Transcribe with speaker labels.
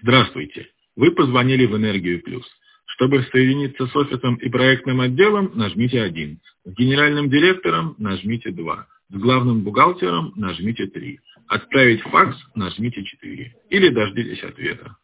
Speaker 1: Здравствуйте. Вы позвонили в Энергию Плюс. Чтобы соединиться с офисом и проектным отделом, нажмите 1. С генеральным директором нажмите 2. С главным бухгалтером нажмите 3. Отправить факс нажмите 4. Или дождитесь ответа.